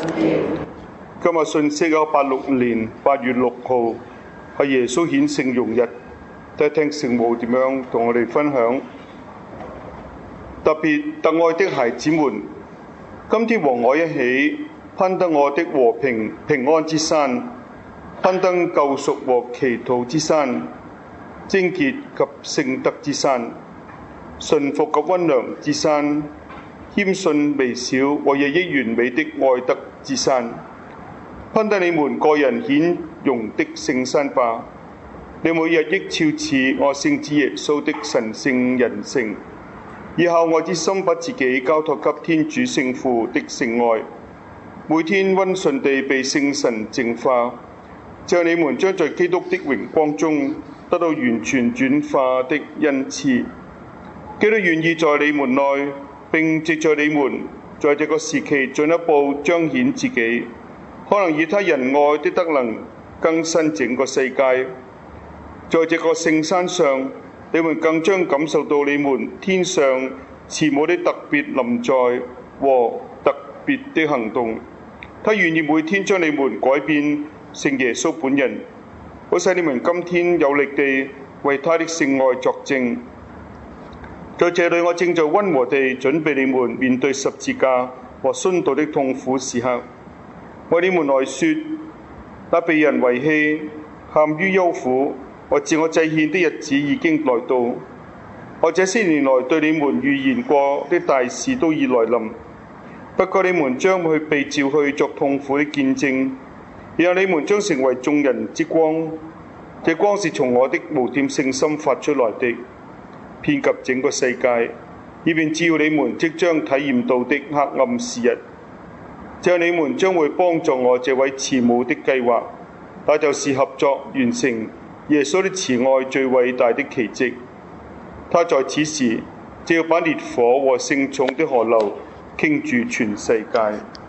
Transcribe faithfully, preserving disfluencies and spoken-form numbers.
今日信息一九八六年八月六號係耶穌顯聖容日，睇聽聖母點樣同我哋分享。特別特愛的孩子們，今天和我一起攀登我的和平平安之山，攀登救贖和祈禱之山，貞潔及聖德之山，順服及溫良之山，謙遜微小和日益完美的愛德之山。攀登你們個人顯榮的聖山吧，你們日益肖似我聖子耶穌的神聖人性，以孝愛之心把自己交託給天主聖父的聖愛，每天溫順地被聖神淨化，就你們將在基督的榮光中得到完全轉化的恩賜。基督願意在你們內，並藉著你們在這個時期進一步彰顯自己，可能以他仁愛的德能更新整個世界。在這個聖山上，你們更將感受到你們天上慈母的特別臨在和特別的行動。他願意每天將你們改變成耶穌本人，好使你們今天有力地為他的聖愛作證。在這裏，我正在溫和地準備你們面對十字架和殉道的痛苦時刻。為你們來說，那被人遺棄、陷於憂苦和自我祭獻的日子已經來到。我這些年來對你們預言過的大事都已來臨，不過你們將會被召去作痛苦的見證，然後你們將成為眾人之光。這光是從我的無玷聖心發出來的，遍及整個世界，以便照你們即將體驗到的黑暗時日。這樣你們將會幫助我這位慈母的計劃，那就是合作完成耶穌的慈愛最偉大的奇蹟。他在此時就要把烈火和聖寵的河流傾注全世界。